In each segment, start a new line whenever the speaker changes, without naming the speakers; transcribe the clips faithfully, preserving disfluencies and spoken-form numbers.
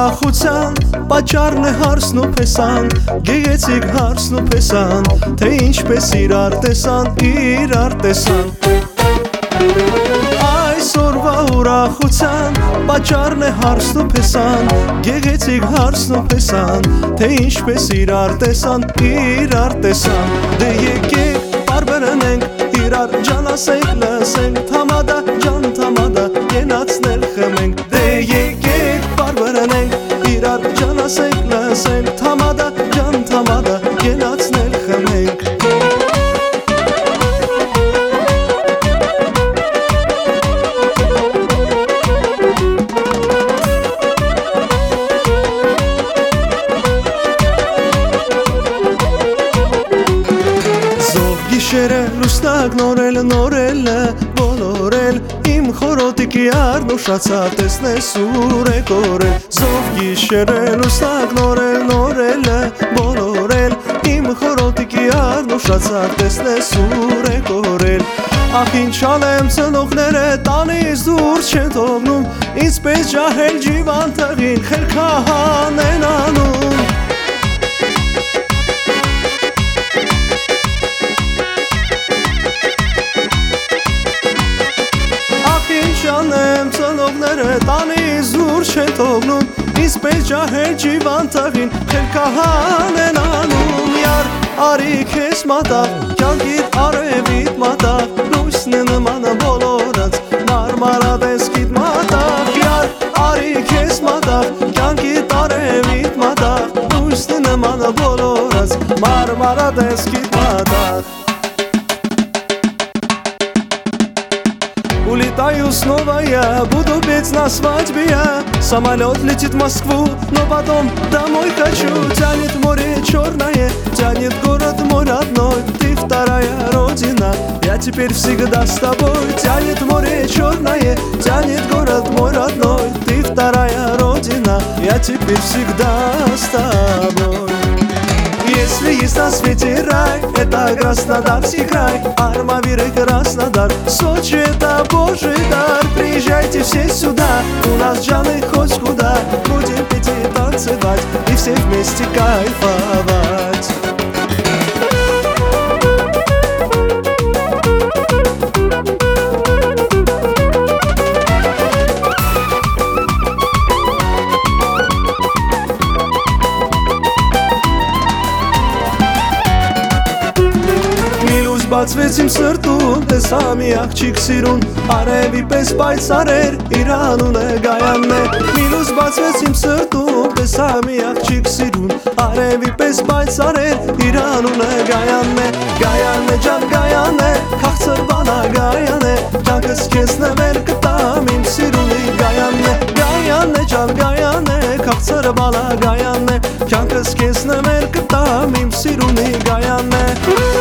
ուրախության պատճառն է հարսն ու փեսան, գեղեցիկ հարսն ու փեսան, թե ինչպես իրար տեսան, իրար տեսան։ Այսօրվա ուրախության պատճառն է հարսն ու փեսան, գեղեցիկ հարսն ու փեսան, թե ինչպես իրար տեսան, իրար տեսան։ Դե եկեք բարբերենք, իրար ջան ասենք, լսենք, թամադա ջան թամադա, կենացնել խմենք։ Դե եկեք բարբերենք, իրար ջան ասենք, լսենք, թամադա ջան թամադա, կենացնել խմենք։ Գիշերը լուսնակ նորել նորել բոլորել իմ խորոտիկի արնուշացավ տեսնես ուր է կորել Զով գիշերը լուսնակ նորել նորել բոլորել իմ խորոտիկի արնուշացավ տեսնես ուր է կորել Ախ ինչ անեմ ծնողները տանից դուրս չեն թողնում ինձ պես ջահել ջիվան տղին խելքահան են անում Անեմ ծնողները տանից դուրս չեն թողնում ինձ պես ջահել ջիվան տղին խելքահան են անում Յար արի քեզ մատաղ կյանքիդ արևիդ մատաղ լույսն է նման բոլորած մարմարադեսքիդ մատաղ Յար արի քեզ մատաղ կյանքիդ արևիդ մատաղ լույսն է նման բոլորած մարմարադեսքիդ матах Улетаю снова я, буду петь на свадьбе я Самолет летит в Москву, но потом домой хочу Тянет море черное, тянет город мой родной Ты вторая родина, я теперь всегда с тобой Тянет море черное, тянет город мой родной Ты вторая родина, я теперь всегда с тобой Если есть на свете рай, это Краснодарский край Армавир и Краснодар, Сочи это Божий дар Приезжайте все сюда, у нас джаны хоть куда Будем петь и танцевать, и все вместе кайфовать Բացվեց իմ սրտում, տեսա մի աղջիկ սիրուն Արևի պես պայծառ էր, իր անունը Գայանն է Մինուս բացվեց իմ սրտում, տեսա մի աղջիկ սիրուն Արևի պես պայծառ էր, իր անունը Գայանն է Գայանն է ջան Գայանն է, քաղցր բանա Գայանն է Կյանքս քեզ նվեր կտամ իմ սիրունի Գայանն է Գայանն է ջան Գայանն է, քաղցր բանա Գայանն է Կյանքս քեզ նվեր կտամ իմ սիրունի Գայանն է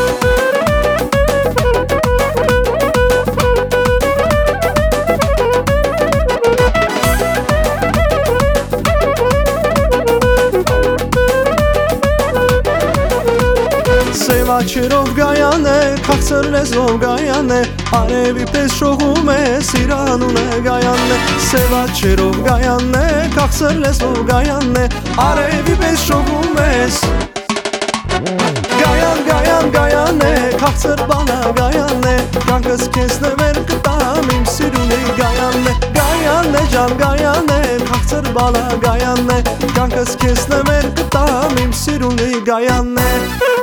Սևաչերով Գայան է, քաղցր լեզվով Գայան է Արևի պես շողում է, իր անունը Գայանն է Սևաչերով Գայանն է, քաղցր լեզվով Գայանն է Արևի պես շողում ես Գայան, Գայան, Գայան է, քաղցր բանա Գայանն է Կյանքս քեզ նվեր կտամ իմ սիրունի Գայանն է Գայանն է ջան Գայանն է, քաղցր բանա Գայանն է Կյանքս քեզ նվեր կտամ իմ սիրունի Գայանն է